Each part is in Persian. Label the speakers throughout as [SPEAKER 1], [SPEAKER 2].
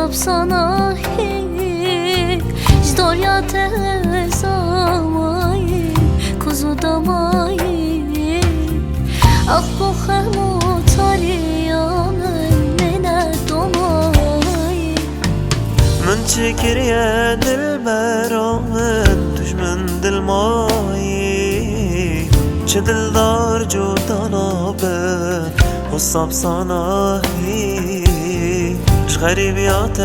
[SPEAKER 1] نصب صناهي جداريات زماي كوزو دماي أخبو خمو طاليا من الدماي
[SPEAKER 2] من شكر يا دلبران دشمن دلماي چه دلدار جودانا به حساب صناهی اش غریبیات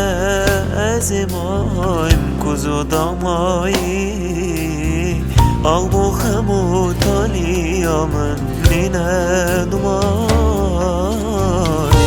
[SPEAKER 2] ازیمایم کزو دامایی آل بو خمو تالیا من نینه دمایی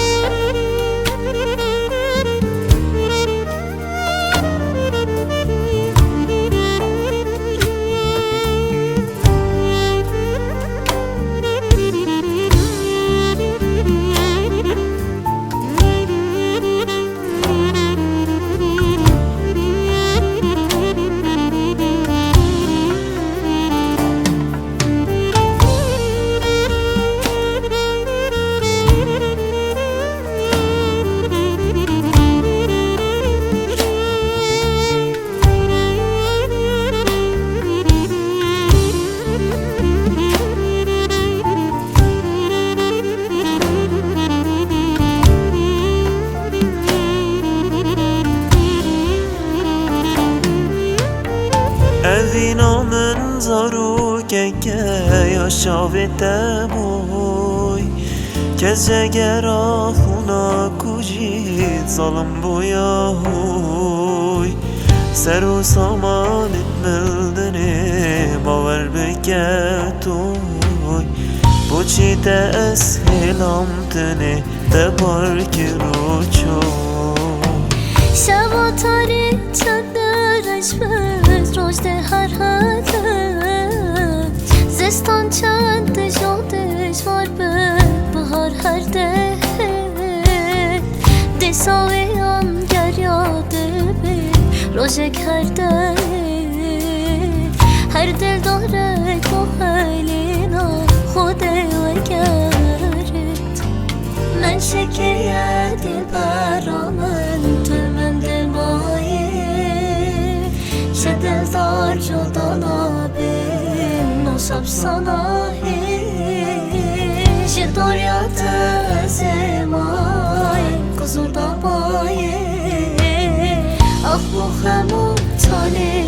[SPEAKER 2] Evina من زارو که یا شاویده بوی کس جگرا خونا کجید ظالم بویا هوی سر و سامانت ملدنه باور بکتوی بو چی تأسهلم تنه دبار که رو چو
[SPEAKER 1] شبا تاری چندرش بز رشد هر حدت زستان چند جادش وار به بهار هر ده دساویان گریاده به روژک هر ده هر دل داره با حلینا خوده و گرد من شکریه دل برامن چه دلدار جدانا به نصب صناهی چه داریات زمای کزو دمای اخ بو خمو تالی